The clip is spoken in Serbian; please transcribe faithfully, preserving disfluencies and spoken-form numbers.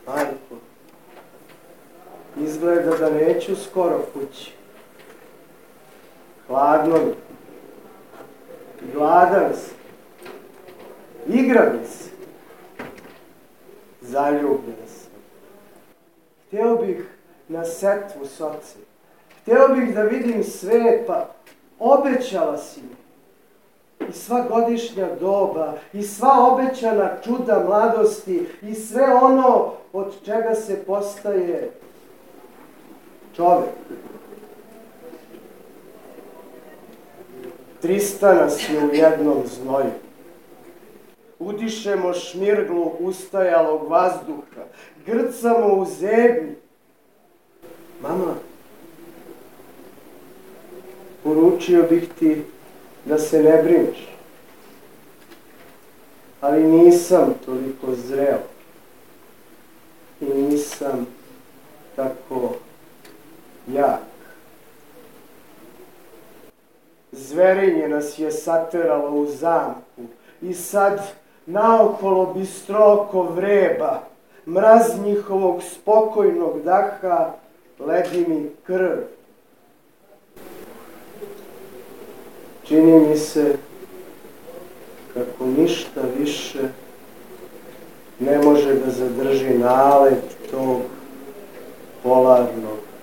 Majko, izgleda da neću skoro kući. Hladno mi. Gladan sam. Igra mi se. Zaljubljen sam. Hteo bih na setvu s ocem. Hteo bih da vidim svet, pa obećala si mi. I sva godišnja doba, i sva obećana čuda mladosti, i sve ono od čega se postaje čovek. Trista nas je u jednom znoju. Udišemo šmirglu ustajalog vazduha, grcamo u zebnji. Mama, poručio bih ti da se ne brineš, ali nisam toliko zreo i nisam tako jak. Zverinje nas je sateralo u zamku i sad naokolo bistroko vreba, mraz njihovog spokojnog daha ledi mi krv. Čini mi se kako ništa više ne može da zadrži nalet tog polarnog